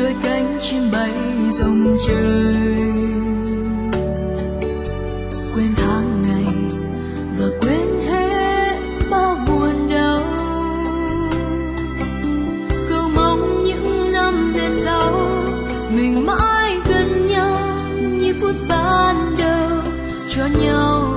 đôi cánh chim bay rong trời. Quên tháng ngày và quên hết bao buồn đau, cầu mong những năm về sau mình mãi gần nhau như phút ban đầu, cho nhau